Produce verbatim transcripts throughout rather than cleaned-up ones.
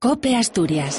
COPE Asturias.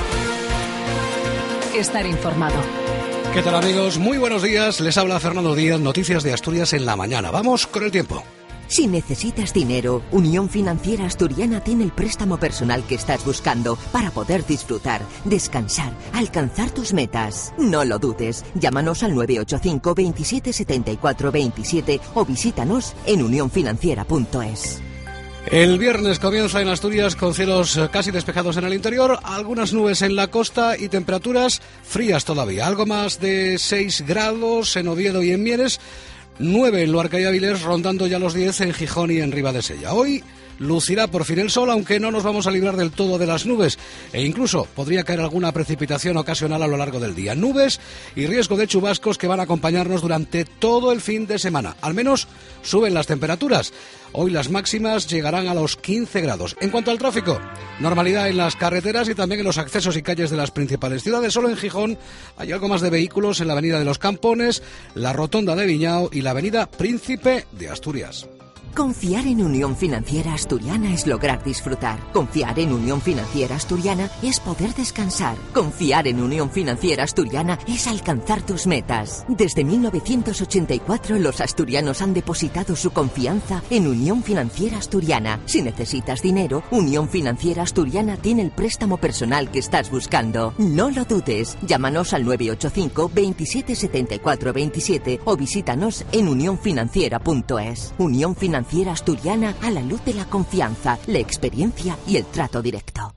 Estar informado. ¿Qué tal, amigos? Muy buenos días. Les habla Fernando Díaz, Noticias de Asturias en la mañana. Vamos con el tiempo. Si necesitas dinero, Unión Financiera Asturiana tiene el préstamo personal que estás buscando para poder disfrutar, descansar, alcanzar tus metas. No lo dudes. Llámanos al nueve ocho cinco, veintisiete setenta y cuatro veintisiete o visítanos en unión financiera punto es. El viernes comienza en Asturias con cielos casi despejados en el interior, algunas nubes en la costa y temperaturas frías todavía. Algo más de seis grados en Oviedo y en Mieres, nueve en Luarca y Avilés, rondando ya los diez en Gijón y en Ribadesella. Hoy lucirá por fin el sol, aunque no nos vamos a librar del todo de las nubes e incluso podría caer alguna precipitación ocasional a lo largo del día. Nubes y riesgo de chubascos que van a acompañarnos durante todo el fin de semana. Al menos suben las temperaturas. Hoy las máximas llegarán a los quince grados. En cuanto al tráfico, normalidad en las carreteras y también en los accesos y calles de las principales ciudades. Solo en Gijón hay algo más de vehículos en la avenida de los Campones, la rotonda de Viñao y la avenida Príncipe de Asturias. Confiar en Unión Financiera Asturiana es lograr disfrutar. Confiar en Unión Financiera Asturiana es poder descansar. Confiar en Unión Financiera Asturiana es alcanzar tus metas. Desde mil novecientos ochenta y cuatro los asturianos han depositado su confianza en Unión Financiera Asturiana. Si necesitas dinero, Unión Financiera Asturiana tiene el préstamo personal que estás buscando. No lo dudes. Llámanos al nueve ocho cinco, veintisiete setenta y cuatro veintisiete o visítanos en unión financiera punto es. Unión Financiera Financiera Asturiana, a la luz de la confianza, la experiencia y el trato directo.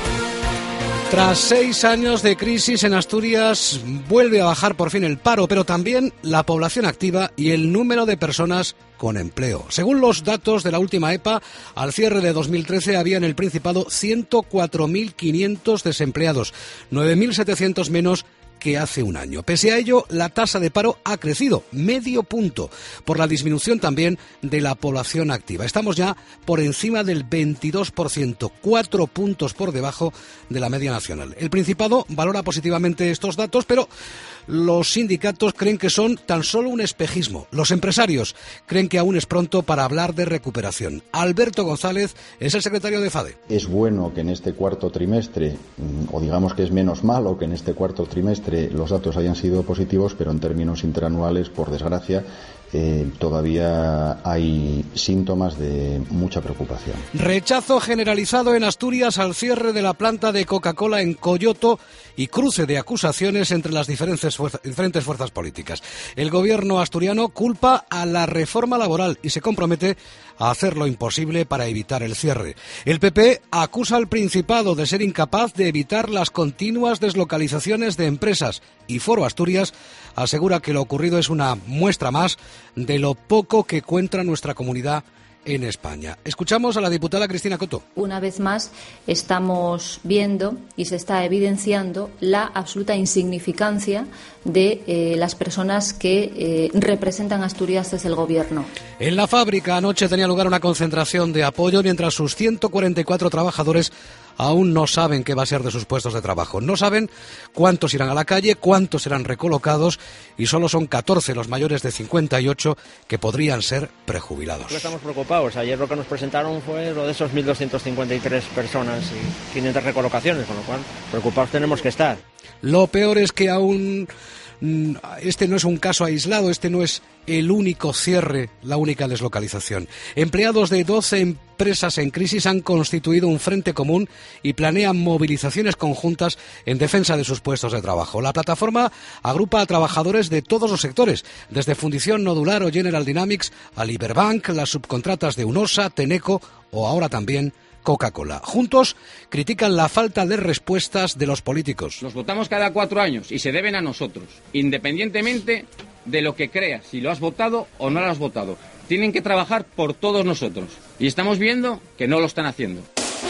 Tras seis años de crisis en Asturias, vuelve a bajar por fin el paro, pero también la población activa y el número de personas con empleo. Según los datos de la última E P A, al cierre de dos mil trece había en el Principado ciento cuatro mil quinientos desempleados, nueve mil setecientos menos que hace un año. Pese a ello, la tasa de paro ha crecido medio punto por la disminución también de la población activa. Estamos ya por encima del veintidós por ciento, cuatro puntos por debajo de la media nacional. El Principado valora positivamente estos datos, pero los sindicatos creen que son tan solo un espejismo. Los empresarios creen que aún es pronto para hablar de recuperación. Alberto González es el secretario de FADE. Es bueno que en este cuarto trimestre, o digamos que es menos malo que en este cuarto trimestre los datos hayan sido positivos, pero en términos interanuales, por desgracia, Eh, todavía hay síntomas de mucha preocupación. Rechazo generalizado en Asturias al cierre de la planta de Coca-Cola en Coyoto y cruce de acusaciones entre las diferentes, fuerza, diferentes fuerzas políticas. El gobierno asturiano culpa a la reforma laboral y se compromete a hacer lo imposible para evitar el cierre. El P P acusa al Principado de ser incapaz de evitar las continuas deslocalizaciones de empresas y Foro Asturias asegura que lo ocurrido es una muestra más de lo poco que cuenta nuestra comunidad en España. Escuchamos a la diputada Cristina Coto. Una vez más estamos viendo y se está evidenciando la absoluta insignificancia de eh, las personas que eh, representan a Asturias desde el Gobierno. En la fábrica anoche tenía lugar una concentración de apoyo mientras sus ciento cuarenta y cuatro trabajadores aún no saben qué va a ser de sus puestos de trabajo. No saben cuántos irán a la calle, cuántos serán recolocados y solo son catorce los mayores de cincuenta y ocho que podrían ser prejubilados. Estamos preocupados. Ayer lo que nos presentaron fue lo de esos mil doscientas cincuenta y tres personas y quinientas recolocaciones, con lo cual preocupados tenemos que estar. Lo peor es que aún este no es un caso aislado, este no es el único cierre, la única deslocalización. Empleados de doce empresas en crisis han constituido un frente común y planean movilizaciones conjuntas en defensa de sus puestos de trabajo. La plataforma agrupa a trabajadores de todos los sectores, desde Fundición Nodular o General Dynamics a Liberbank, las subcontratas de Unosa, Teneco o ahora también Coca-Cola. Juntos critican la falta de respuestas de los políticos. Los votamos cada cuatro años y se deben a nosotros, independientemente de lo que creas, si lo has votado o no lo has votado. Tienen que trabajar por todos nosotros. Y estamos viendo que no lo están haciendo.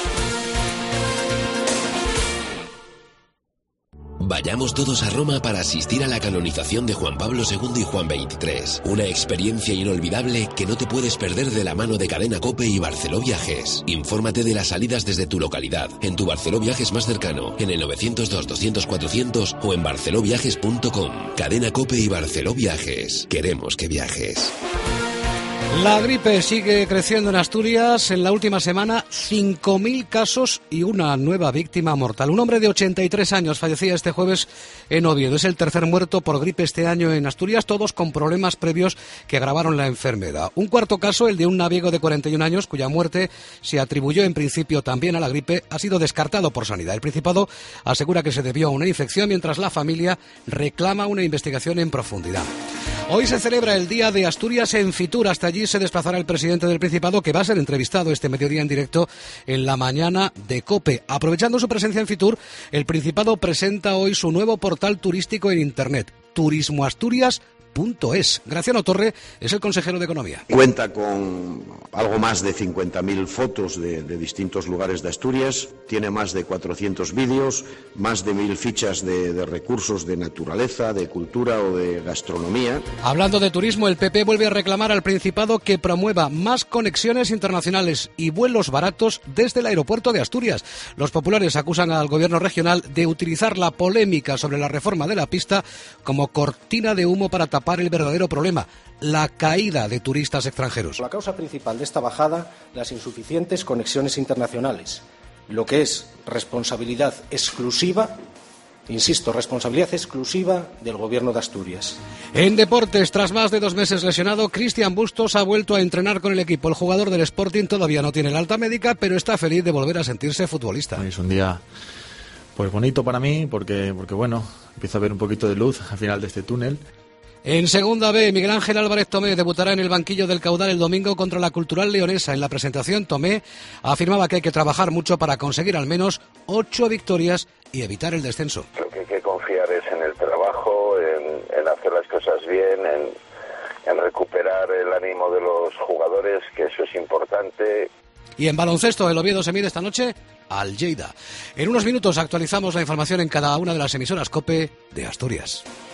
Vayamos todos a Roma para asistir a la canonización de Juan Pablo segundo y Juan veintitrés. Una experiencia inolvidable que no te puedes perder de la mano de Cadena COPE y Barceló Viajes. Infórmate de las salidas desde tu localidad, en tu Barceló Viajes más cercano, en el novecientos dos, doscientos, cuatrocientos o en barceló viajes punto com. Cadena COPE y Barceló Viajes. Queremos que viajes. La gripe sigue creciendo en Asturias. En la última semana, cinco mil casos y una nueva víctima mortal. Un hombre de ochenta y tres años fallecía este jueves en Oviedo. Es el tercer muerto por gripe este año en Asturias, todos con problemas previos que agravaron la enfermedad. Un cuarto caso, el de un naviego de cuarenta y un años, cuya muerte se atribuyó en principio también a la gripe, ha sido descartado por Sanidad. El Principado asegura que se debió a una infección, mientras la familia reclama una investigación en profundidad. Hoy se celebra el Día de Asturias en Fitur. Hasta allí se desplazará el presidente del Principado, que va a ser entrevistado este mediodía en directo en la mañana de COPE. Aprovechando su presencia en Fitur, el Principado presenta hoy su nuevo portal turístico en Internet, turismo asturias punto es. Graciano Torre es el consejero de Economía. Cuenta con algo más de cincuenta mil fotos de, de distintos lugares de Asturias, tiene más de cuatrocientos vídeos, más de mil fichas de, de recursos de naturaleza, de cultura o de gastronomía. Hablando de turismo, el P P vuelve a reclamar al Principado que promueva más conexiones internacionales y vuelos baratos desde el aeropuerto de Asturias. Los populares acusan al gobierno regional de utilizar la polémica sobre la reforma de la pista como cortina de humo para tapar el verdadero problema, la caída de turistas extranjeros. La causa principal de esta bajada, las insuficientes conexiones internacionales, lo que es responsabilidad exclusiva, insisto, responsabilidad exclusiva del Gobierno de Asturias. En deportes, tras más de dos meses lesionado, Cristian Bustos ha vuelto a entrenar con el equipo. El jugador del Sporting todavía no tiene la alta médica, pero está feliz de volver a sentirse futbolista. Es un día pues bonito para mí, porque, porque bueno, empiezo a ver un poquito de luz al final de este túnel. En Segunda B, Miguel Ángel Álvarez Tomé debutará en el banquillo del Caudal el domingo contra la Cultural Leonesa. En la presentación, Tomé afirmaba que hay que trabajar mucho para conseguir al menos ocho victorias y evitar el descenso. Lo que hay que confiar es en el trabajo, en, en hacer las cosas bien, en, en recuperar el ánimo de los jugadores, que eso es importante. Y en baloncesto, el Oviedo se mide esta noche al Lleida. En unos minutos actualizamos la información en cada una de las emisoras COPE de Asturias.